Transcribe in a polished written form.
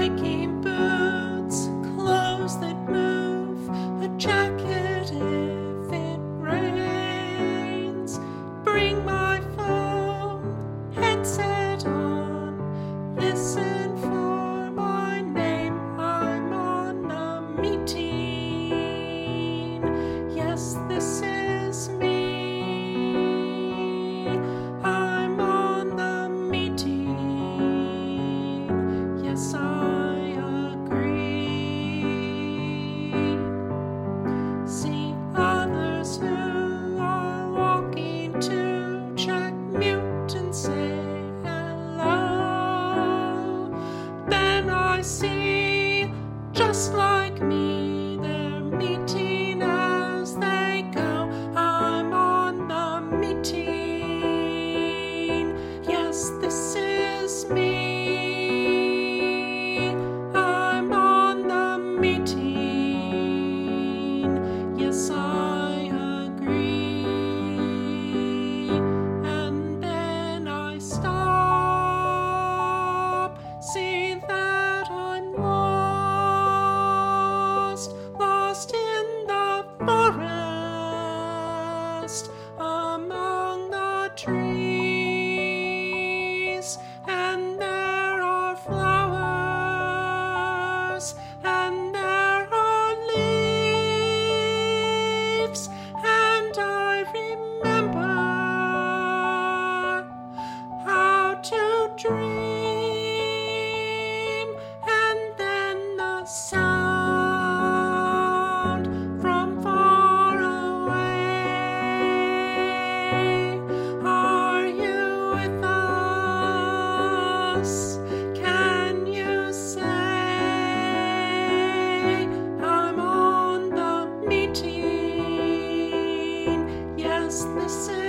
hiking boots, clothes that move, a jacket if it rains. Bring my phone, headset on, listen for my name. I'm on the meeting. Yes, this is me. I'm on the meeting. Yes, I agree. See others who are walking to check mute and say hello. Then I see, just like me, they're meeting as they go. I'm on the meeting. Yes, this is me. I'm on the meeting. Yes, I agree. And then I stop, see that I'm lost, lost in the forest, among the trees, and there are flowers, and there are leaves, and I remember how to dream, and then the sound from far away. Are you with us? Can you say I'm on the meeting? Yes, this is